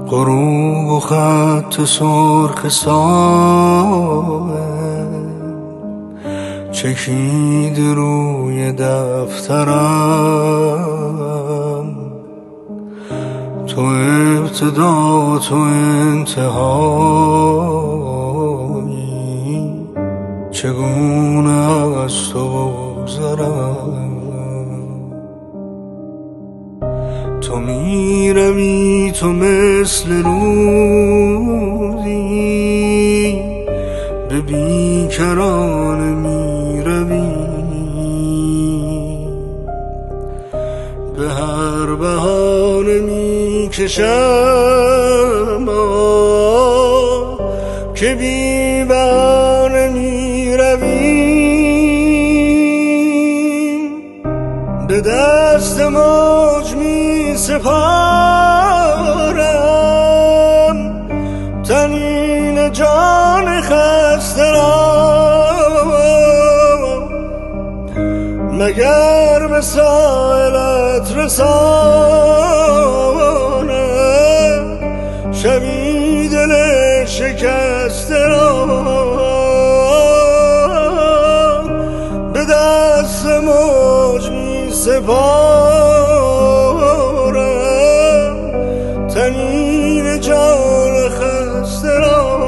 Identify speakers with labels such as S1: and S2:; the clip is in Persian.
S1: غروب و خط سرخ ساعت چکید روی دفترم. تو ابتدا تو انتهایی، چگونه از تو بگذرم؟ تو میروی تو مثل رودی، به بیکران میروی، به هر بهانه میکشم که بی بهانه میروی. به دست موج می سپارم تنین جان خسته را، مگر به ساحلت رساند شبی دل شکسته را. به دست موج می سپارم تنین جان خسته را.